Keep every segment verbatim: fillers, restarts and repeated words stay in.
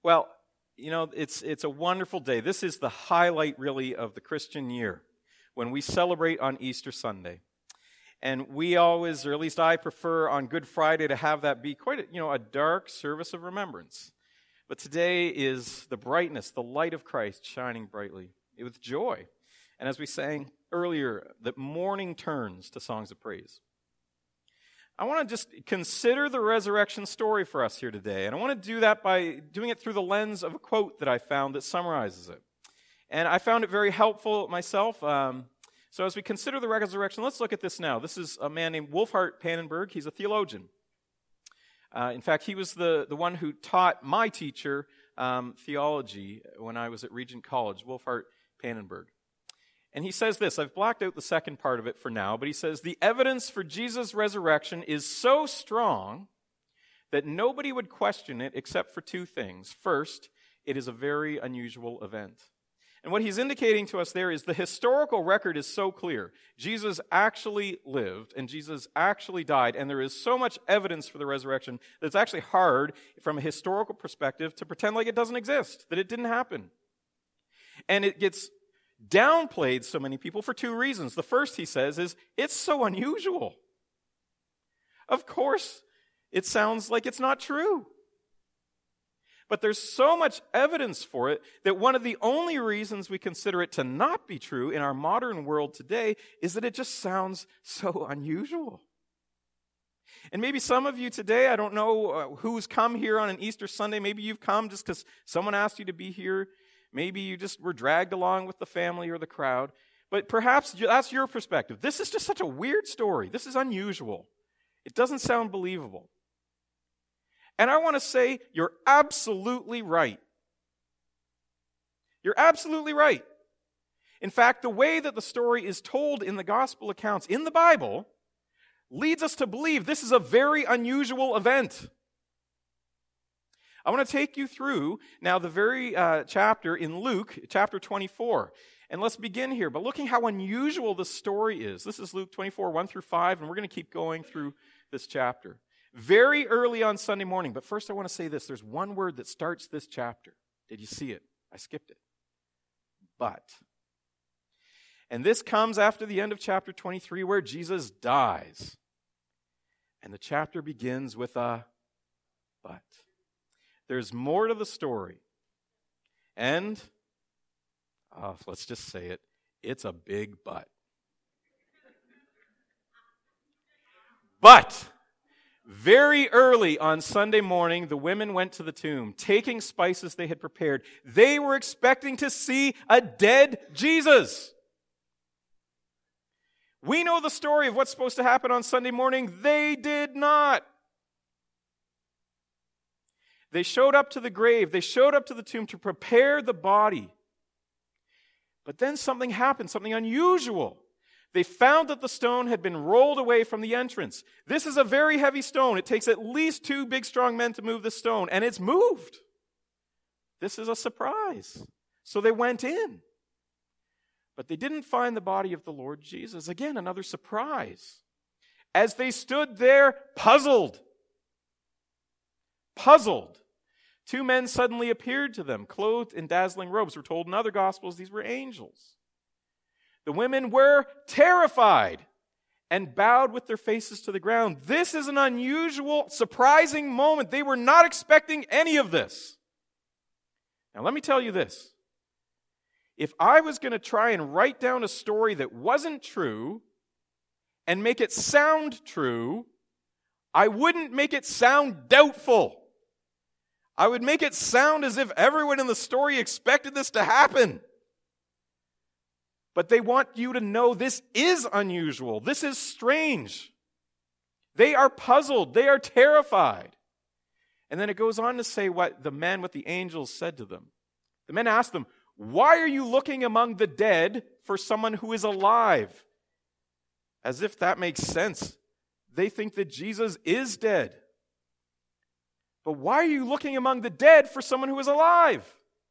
Well, you know, it's it's a wonderful day. This is the highlight, really, of the Christian year, when we celebrate on Easter Sunday. And we always, or at least I prefer on Good Friday to have that be quite a, you know, a dark service of remembrance. But today is the brightness, the light of Christ shining brightly with joy. And as we sang earlier, that morning turns to songs of praise. I want to just consider the resurrection story for us here today. And I want to do that by doing it through the lens of a quote that I found that summarizes it. And I found it very helpful myself. Um, so as we consider the resurrection, let's look at this now. This is a man named Wolfhart Pannenberg. He's a theologian. Uh, in fact, he was the, the one who taught my teacher um, theology when I was at Regent College, Wolfhart Pannenberg. And he says this, I've blacked out the second part of it for now, but he says, the evidence for Jesus' resurrection is so strong that nobody would question it except for two things. First, it is a very unusual event. And what he's indicating to us there is the historical record is so clear. Jesus actually lived, and Jesus actually died, and there is so much evidence for the resurrection that it's actually hard, from a historical perspective, to pretend like it doesn't exist, that it didn't happen. And it gets downplayed so many people for two reasons. The first, he says, is it's so unusual. Of course, it sounds like it's not true. But there's so much evidence for it that one of the only reasons we consider it to not be true in our modern world today is that it just sounds so unusual. And maybe some of you today, I don't know uh, who's come here on an Easter Sunday. Maybe you've come just because someone asked you to be here. Maybe you just were dragged along with the family or the crowd. But perhaps that's your perspective. This is just such a weird story. This is unusual. It doesn't sound believable. And I want to say, you're absolutely right. You're absolutely right. In fact, the way that the story is told in the gospel accounts in the Bible leads us to believe this is a very unusual event. I want to take you through now the very uh, chapter in Luke, chapter twenty-four. And let's begin here by looking how unusual the story is. This is Luke twenty-four, one through five, and we're going to keep going through this chapter. Very early on Sunday morning, but first I want to say this. There's one word that starts this chapter. Did you see it? I skipped it. But. And this comes after the end of chapter twenty-three where Jesus dies. And the chapter begins with a but. There's more to the story. And, oh, let's just say it, it's a big but. But, very early on Sunday morning, the women went to the tomb, taking spices they had prepared. They were expecting to see a dead Jesus. We know the story of what's supposed to happen on Sunday morning. They did not. They showed up to the grave. They showed up to the tomb to prepare the body. But then something happened, something unusual. They found that the stone had been rolled away from the entrance. This is a very heavy stone. It takes at least two big, strong men to move this stone, and it's moved. This is a surprise. So they went in. But they didn't find the body of the Lord Jesus. Again, another surprise. As they stood there, puzzled. Puzzled. Two men suddenly appeared to them, clothed in dazzling robes. We're told in other Gospels these were angels. The women were terrified and bowed with their faces to the ground. This is an unusual, surprising moment. They were not expecting any of this. Now, let me tell you this. If I was going to try and write down a story that wasn't true and make it sound true, I wouldn't make it sound doubtful. I would make it sound as if everyone in the story expected this to happen. But they want you to know this is unusual. This is strange. They are puzzled. They are terrified. And then it goes on to say what the men with the angels said to them. The men asked them, "Why are you looking among the dead for someone who is alive?" As if that makes sense. They think that Jesus is dead. But why are you looking among the dead for someone who is alive?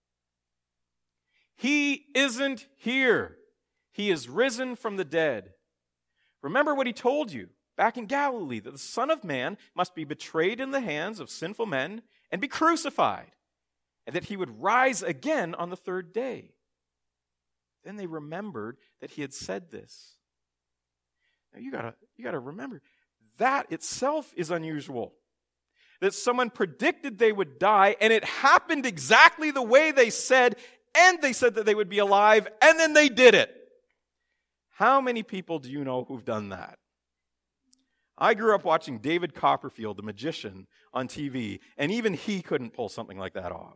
He isn't here. He is risen from the dead. Remember what he told you back in Galilee, that the Son of Man must be betrayed in the hands of sinful men and be crucified, and that he would rise again on the third day. Then they remembered that he had said this. Now you gotta, you gotta remember, that itself is unusual. That someone predicted they would die, and it happened exactly the way they said, and they said that they would be alive, and then they did it. How many people do you know who've done that? I grew up watching David Copperfield, the magician, on T V, and even he couldn't pull something like that off.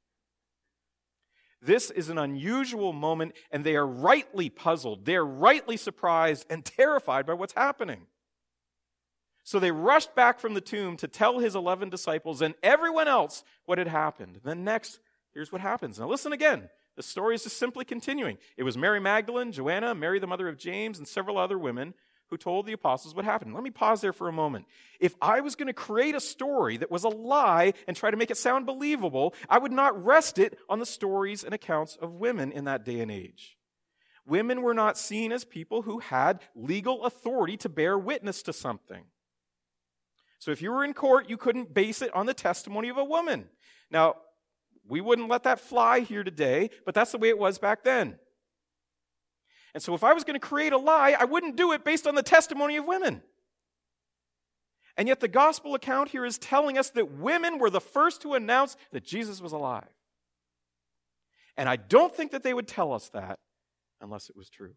This is an unusual moment, and they are rightly puzzled. They are rightly surprised and terrified by what's happening. So they rushed back from the tomb to tell his eleven disciples and everyone else what had happened. Then next, here's what happens. Now listen again. The story is just simply continuing. It was Mary Magdalene, Joanna, Mary the mother of James, and several other women who told the apostles what happened. Let me pause there for a moment. If I was going to create a story that was a lie and try to make it sound believable, I would not rest it on the stories and accounts of women in that day and age. Women were not seen as people who had legal authority to bear witness to something. So if you were in court, you couldn't base it on the testimony of a woman. Now, we wouldn't let that fly here today, but that's the way it was back then. And so if I was going to create a lie, I wouldn't do it based on the testimony of women. And yet the gospel account here is telling us that women were the first to announce that Jesus was alive. And I don't think that they would tell us that unless it was true.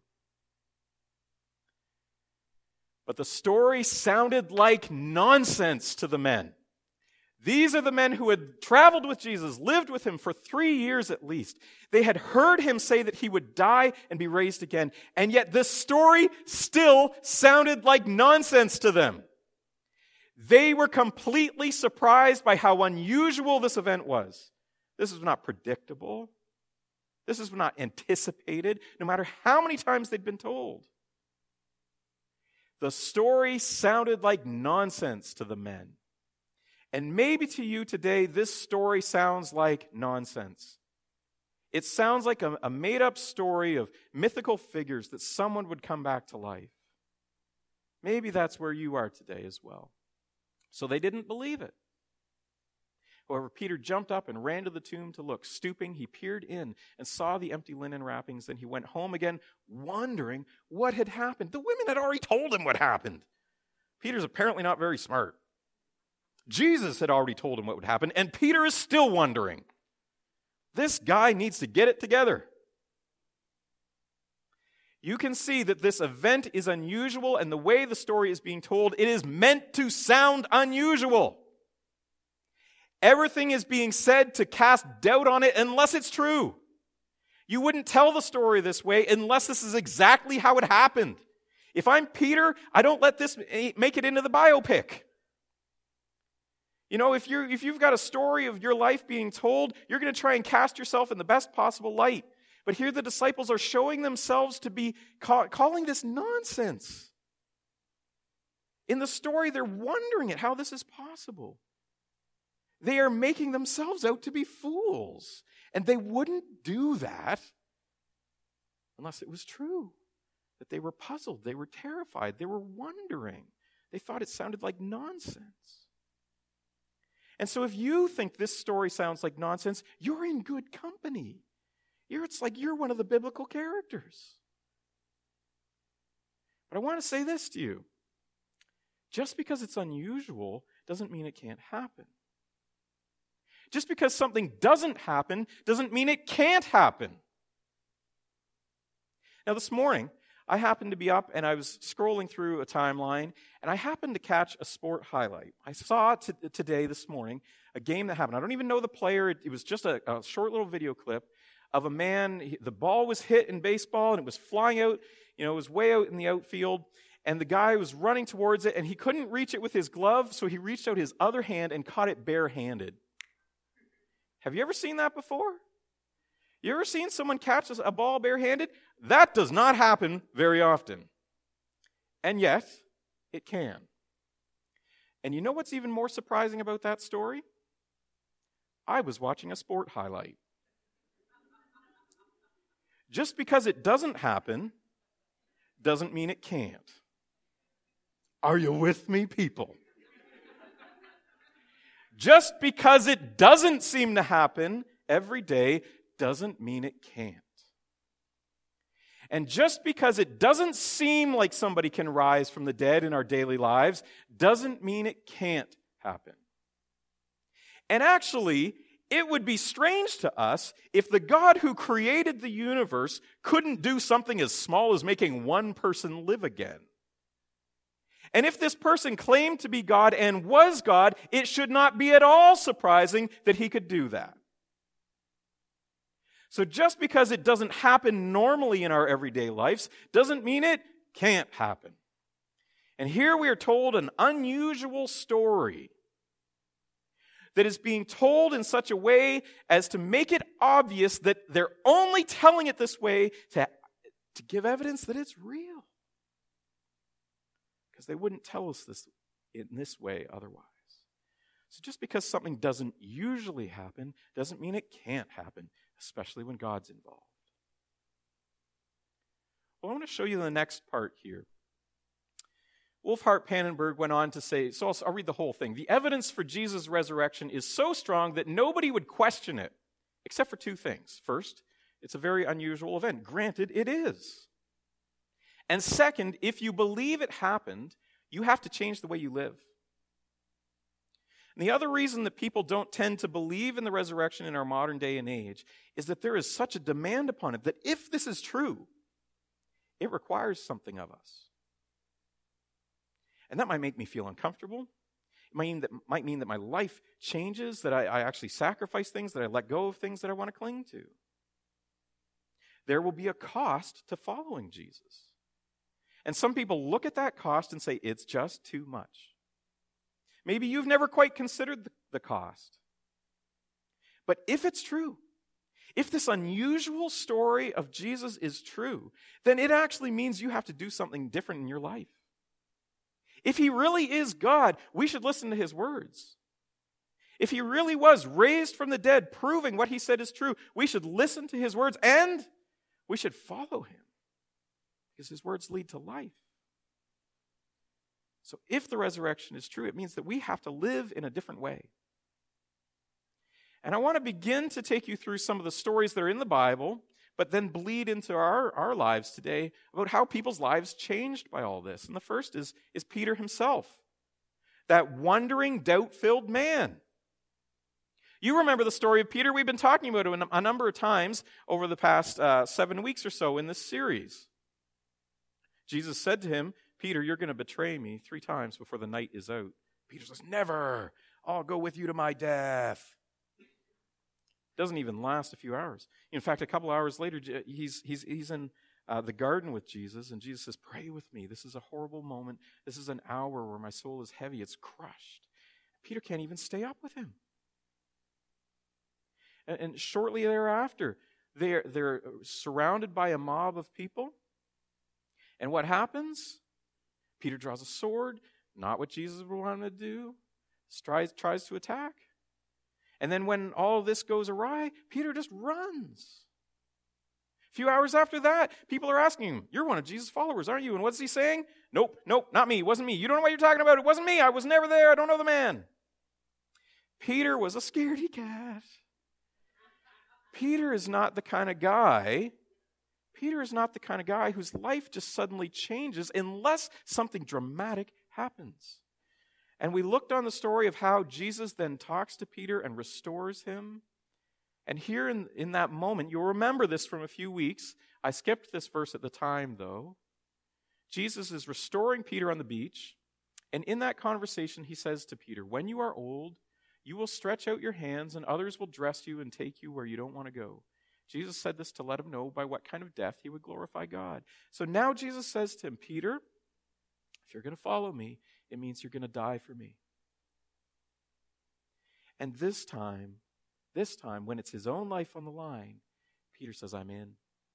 But the story sounded like nonsense to the men. These are the men who had traveled with Jesus, lived with him for three years at least. They had heard him say that he would die and be raised again, and yet this story still sounded like nonsense to them. They were completely surprised by how unusual this event was. This was not predictable. This was not anticipated, no matter how many times they'd been told. The story sounded like nonsense to the men. And maybe to you today, this story sounds like nonsense. It sounds like a, a made-up story of mythical figures that someone would come back to life. Maybe that's where you are today as well. So they didn't believe it. However, Peter jumped up and ran to the tomb to look. Stooping, he peered in and saw the empty linen wrappings. Then he went home again, wondering what had happened. The women had already told him what happened. Peter's apparently not very smart. Jesus had already told him what would happen, and Peter is still wondering. This guy needs to get it together. You can see that this event is unusual, and the way the story is being told, it is meant to sound unusual. Everything is being said to cast doubt on it unless it's true. You wouldn't tell the story this way unless this is exactly how it happened. If I'm Peter, I don't let this make it into the biopic. You know, if you're if you've got a story of your life being told, you're going to try and cast yourself in the best possible light. But here the disciples are showing themselves to be call, calling this nonsense. In the story, they're wondering at how this is possible. They are making themselves out to be fools. And they wouldn't do that unless it was true. That they were puzzled, they were terrified, they were wondering. They thought it sounded like nonsense. And so if you think this story sounds like nonsense, you're in good company. You're, it's like you're one of the biblical characters. But I want to say this to you. Just because it's unusual doesn't mean it can't happen. Just because something doesn't happen doesn't mean it can't happen. Now this morning, I happened to be up and I was scrolling through a timeline and I happened to catch a sport highlight. I saw t- today, this morning, a game that happened. I don't even know the player. It, it was just a, a short little video clip of a man. He, the ball was hit in baseball and it was flying out, you know, it was way out in the outfield. And the guy was running towards it and he couldn't reach it with his glove, so he reached out his other hand and caught it barehanded. Have you ever seen that before? You ever seen someone catch a ball barehanded? That does not happen very often. And yet, it can. And you know what's even more surprising about that story? I was watching a sport highlight. Just because it doesn't happen doesn't mean it can't. Are you with me, people? Just because it doesn't seem to happen every day doesn't mean it can't. And just because it doesn't seem like somebody can rise from the dead in our daily lives doesn't mean it can't happen. And actually, it would be strange to us if the God who created the universe couldn't do something as small as making one person live again. And if this person claimed to be God and was God, it should not be at all surprising that he could do that. So just because it doesn't happen normally in our everyday lives doesn't mean it can't happen. And here we are told an unusual story that is being told in such a way as to make it obvious that they're only telling it this way to, to give evidence that it's real. Because they wouldn't tell us this in this way otherwise. So just because something doesn't usually happen doesn't mean it can't happen, especially when God's involved. Well, I want to show you the next part here. Wolfhart Pannenberg went on to say, so I'll, I'll read the whole thing. The evidence for Jesus' resurrection is so strong that nobody would question it, except for two things. First, it's a very unusual event. Granted, it is. And second, if you believe it happened, you have to change the way you live. And the other reason that people don't tend to believe in the resurrection in our modern day and age is that there is such a demand upon it that if this is true, it requires something of us. And that might make me feel uncomfortable. It might mean that, might mean that my life changes, that I, I actually sacrifice things, that I let go of things that I want to cling to. There will be a cost to following Jesus. And some people look at that cost and say, it's just too much. Maybe you've never quite considered the, the cost. But if it's true, if this unusual story of Jesus is true, then it actually means you have to do something different in your life. If he really is God, we should listen to his words. If he really was raised from the dead, proving what he said is true, we should listen to his words and we should follow him because his words lead to life. So if the resurrection is true, it means that we have to live in a different way. And I want to begin to take you through some of the stories that are in the Bible, but then bleed into our, our lives today about how people's lives changed by all this. And the first is, is Peter himself, that wandering, doubt-filled man. You remember the story of Peter. We've been talking about it a number of times over the past uh, seven weeks or so in this series. Jesus said to him, Peter, you're going to betray me three times before the night is out. Peter says, never. I'll go with you to my death. Doesn't even last a few hours. In fact, a couple hours later, he's he's he's in uh, the garden with Jesus, and Jesus says, pray with me. This is a horrible moment. This is an hour where my soul is heavy. It's crushed. Peter can't even stay up with him. And, and shortly thereafter, they're, they're surrounded by a mob of people. And what happens? Peter draws a sword, not what Jesus would want him to do, tries, tries to attack. And then when all this goes awry, Peter just runs. A few hours after that, people are asking him, you're one of Jesus' followers, aren't you? And what's he saying? Nope, nope, not me. It wasn't me. You don't know what you're talking about. It wasn't me. I was never there. I don't know the man. Peter was a scaredy cat. Peter is not the kind of guy, Peter is not the kind of guy whose life just suddenly changes unless something dramatic happens. And we looked on the story of how Jesus then talks to Peter and restores him. And here in, in that moment, you'll remember this from a few weeks. I skipped this verse at the time, though. Jesus is restoring Peter on the beach. And in that conversation, he says to Peter, when you are old, you will stretch out your hands and others will dress you and take you where you don't want to go. Jesus said this to let him know by what kind of death he would glorify God. So now Jesus says to him, Peter, if you're going to follow me, it means you're going to die for me. And this time, this time, when it's his own life on the line, Peter says, I'm in.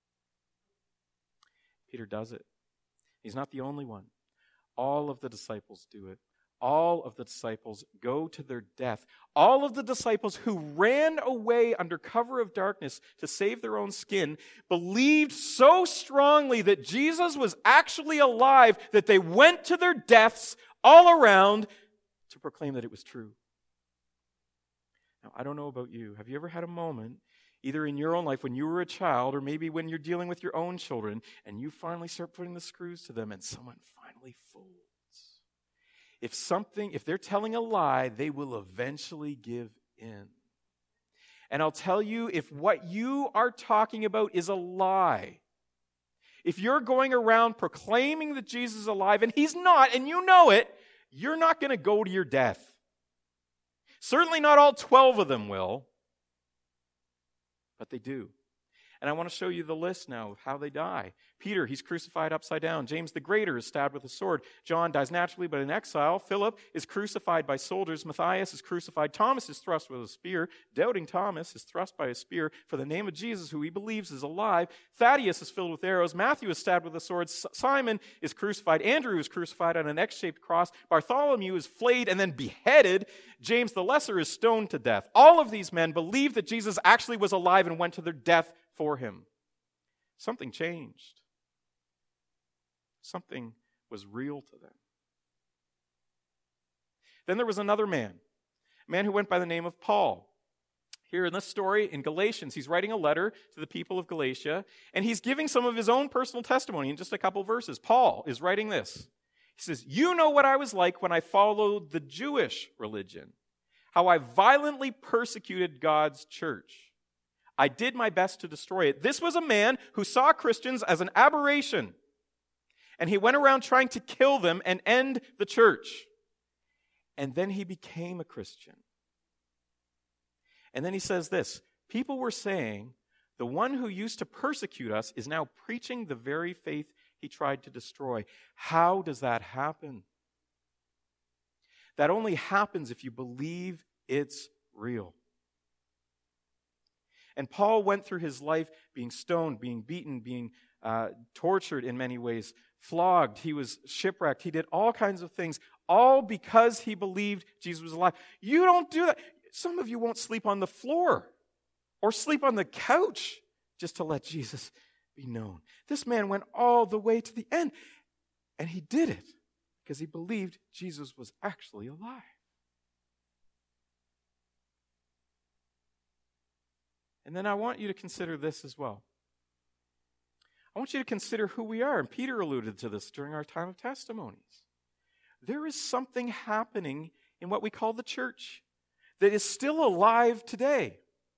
Peter does it. He's not the only one. All of the disciples do it. All of the disciples go to their death. All of the disciples who ran away under cover of darkness to save their own skin believed so strongly that Jesus was actually alive that they went to their deaths all around to proclaim that it was true. Now, I don't know about you. Have you ever had a moment, either in your own life when you were a child, or maybe when you're dealing with your own children, and you finally start putting the screws to them, and someone finally folds? If something, if they're telling a lie, they will eventually give in. And I'll tell you, if what you are talking about is a lie, if you're going around proclaiming that Jesus is alive and he's not, and you know it, you're not going to go to your death. Certainly not all twelve of them will, but they do. And I want to show you the list now of how they die. Peter, he's crucified upside down. James the Greater is stabbed with a sword. John dies naturally, but in exile. Philip is crucified by soldiers. Matthias is crucified. Thomas is thrust with a spear. Doubting Thomas is thrust by a spear for the name of Jesus, who he believes is alive. Thaddeus is filled with arrows. Matthew is stabbed with a sword. S- Simon is crucified. Andrew is crucified on an X-shaped cross. Bartholomew is flayed and then beheaded. James the Lesser is stoned to death. All of these men believed that Jesus actually was alive and went to their death for him. Something changed. Something was real to them. Then there was another man, a man who went by the name of Paul. Here in this story in Galatians, he's writing a letter to the people of Galatia, and he's giving some of his own personal testimony in just a couple verses. Paul is writing this. He says, "You know what I was like when I followed the Jewish religion, how I violently persecuted God's church. I did my best to destroy it." This was a man who saw Christians as an aberration, and he went around trying to kill them and end the church. And then he became a Christian. And then he says this, people were saying, the one who used to persecute us is now preaching the very faith he tried to destroy. How does that happen? That only happens if you believe it's real. And Paul went through his life being stoned, being beaten, being uh, tortured in many ways, flogged. He was shipwrecked. He did all kinds of things, all because he believed Jesus was alive. You don't do that. Some of you won't sleep on the floor or sleep on the couch just to let Jesus be known. This man went all the way to the end, and he did it because he believed Jesus was actually alive. And then I want you to consider this as well. I want you to consider who we are. And Peter alluded to this during our time of testimonies. There is something happening in what we call the church that is still alive today.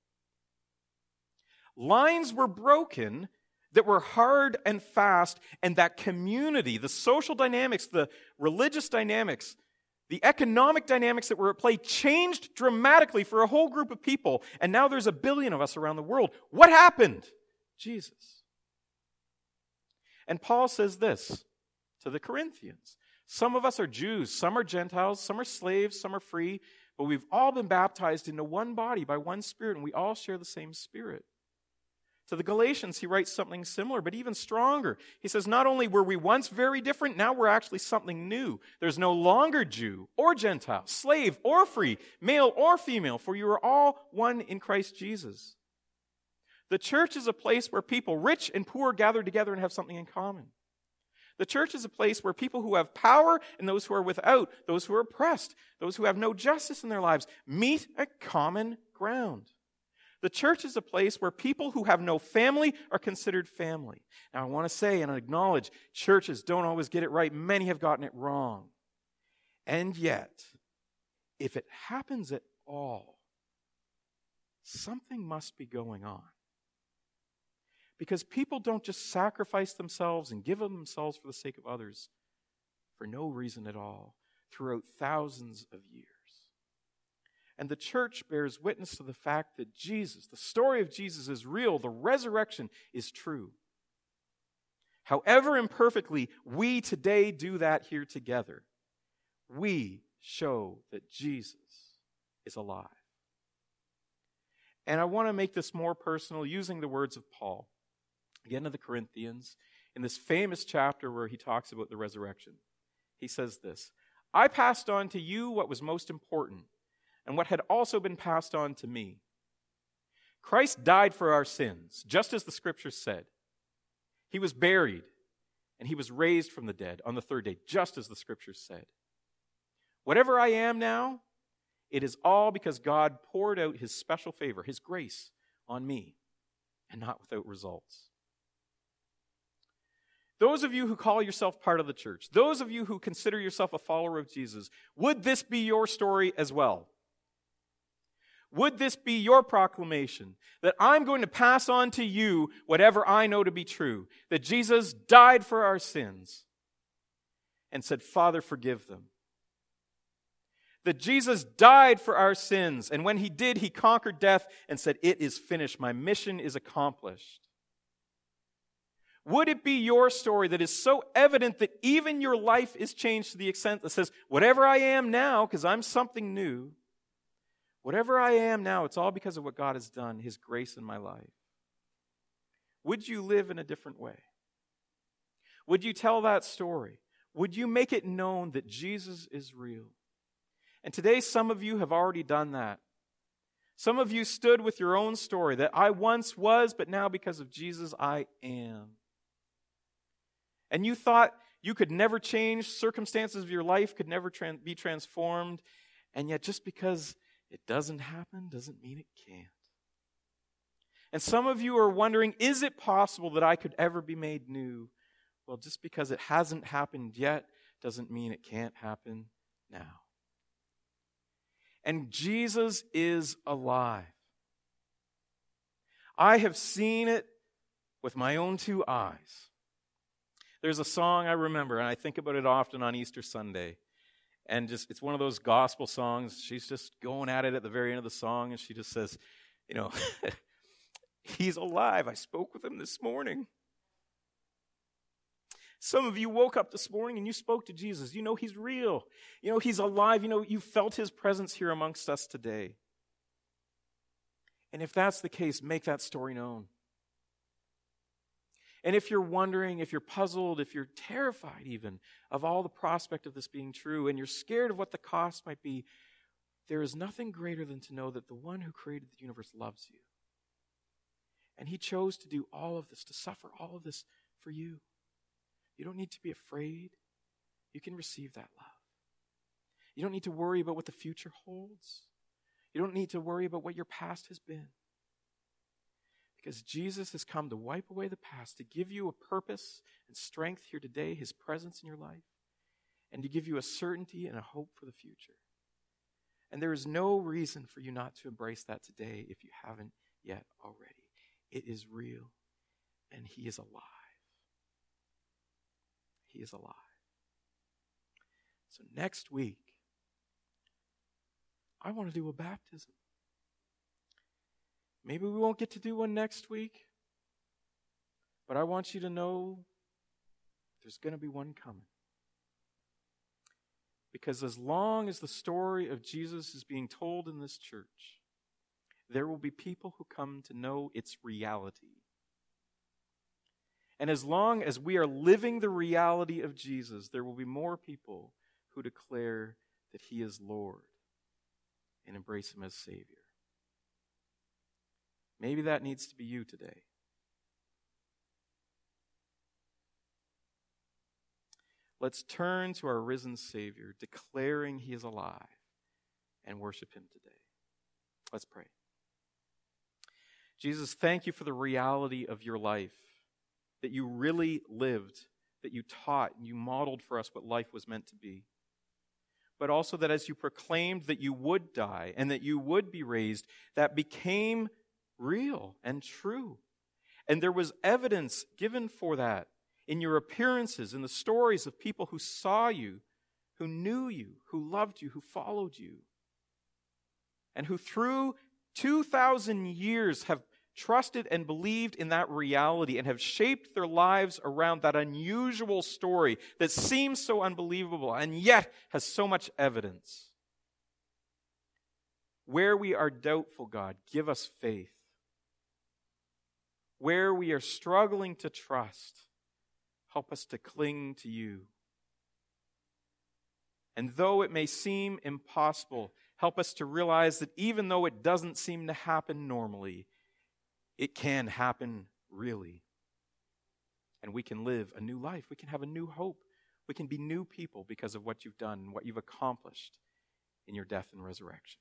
Lines were broken that were hard and fast, and that community, the social dynamics, the religious dynamics, the economic dynamics that were at play changed dramatically for a whole group of people, and now there's a billion of us around the world. What happened? Jesus. And Paul says this to the Corinthians. Some of us are Jews, some are Gentiles, some are slaves, some are free, but we've all been baptized into one body by one Spirit, and we all share the same Spirit. To the Galatians, he writes something similar, but even stronger. He says, not only were we once very different, now we're actually something new. There's no longer Jew or Gentile, slave or free, male or female, for you are all one in Christ Jesus. The church is a place where people, rich and poor, gather together and have something in common. The church is a place where people who have power and those who are without, those who are oppressed, those who have no justice in their lives, meet at common ground. The church is a place where people who have no family are considered family. Now, I want to say and acknowledge, churches don't always get it right. Many have gotten it wrong. And yet, if it happens at all, something must be going on. Because people don't just sacrifice themselves and give of themselves for the sake of others for no reason at all throughout thousands of years. And the church bears witness to the fact that Jesus, the story of Jesus is real, the resurrection is true. However imperfectly we today do that here together, we show that Jesus is alive. And I want to make this more personal using the words of Paul, again to the Corinthians, in this famous chapter where he talks about the resurrection. He says this, I passed on to you what was most important, and what had also been passed on to me. Christ died for our sins, just as the Scriptures said. He was buried, and he was raised from the dead on the third day, just as the Scriptures said. Whatever I am now, it is all because God poured out his special favor, his grace, on me, and not without results. Those of you who call yourself part of the church, those of you who consider yourself a follower of Jesus, would this be your story as well? Would this be your proclamation that I'm going to pass on to you whatever I know to be true, that Jesus died for our sins and said, Father, forgive them? That Jesus died for our sins, and when he did, he conquered death and said, it is finished, my mission is accomplished. Would it be your story that is so evident that even your life is changed to the extent that says, whatever I am now, because I'm something new, whatever I am now, it's all because of what God has done, his grace in my life? Would you live in a different way? Would you tell that story? Would you make it known that Jesus is real? And today, some of you have already done that. Some of you stood with your own story that I once was, but now because of Jesus, I am. And you thought you could never change, circumstances of your life could never tran- be transformed, and yet just because it doesn't happen doesn't mean it can't. And some of you are wondering, is it possible that I could ever be made new? Well, just because it hasn't happened yet doesn't mean it can't happen now. And Jesus is alive. I have seen it with my own two eyes. There's a song I remember, and I think about it often on Easter Sunday. And just it's one of those gospel songs. She's just going at it at the very end of the song, and she just says, you know, he's alive. I spoke with him this morning. Some of you woke up this morning and you spoke to Jesus. You know he's real. You know he's alive. You know you felt his presence here amongst us today. And if that's the case, make that story known. And if you're wondering, if you're puzzled, if you're terrified even of all the prospect of this being true, and you're scared of what the cost might be, there is nothing greater than to know that the one who created the universe loves you. And he chose to do all of this, to suffer all of this for you. You don't need to be afraid. You can receive that love. You don't need to worry about what the future holds. You don't need to worry about what your past has been. Because Jesus has come to wipe away the past, to give you a purpose and strength here today, his presence in your life, and to give you a certainty and a hope for the future. And there is no reason for you not to embrace that today if you haven't yet already. It is real, and he is alive. He is alive. So next week, I want to do a baptism. Maybe we won't get to do one next week, but I want you to know there's going to be one coming. Because as long as the story of Jesus is being told in this church, there will be people who come to know its reality. And as long as we are living the reality of Jesus, there will be more people who declare that he is Lord and embrace him as Savior. Maybe that needs to be you today. Let's turn to our risen Savior, declaring he is alive, and worship him today. Let's pray. Jesus, thank you for the reality of your life, that you really lived, that you taught, and you modeled for us what life was meant to be. But also that as you proclaimed that you would die and that you would be raised, that became real and true. And there was evidence given for that in your appearances, in the stories of people who saw you, who knew you, who loved you, who followed you, and who through two thousand years have trusted and believed in that reality and have shaped their lives around that unusual story that seems so unbelievable and yet has so much evidence. Where we are doubtful, God, give us faith. Where we are struggling to trust, help us to cling to you. And though it may seem impossible, help us to realize that even though it doesn't seem to happen normally, it can happen really. And we can live a new life. We can have a new hope. We can be new people because of what you've done and what you've accomplished in your death and resurrection.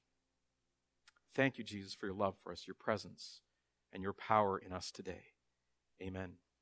Thank you, Jesus, for your love for us, your presence, and your power in us today. Amen.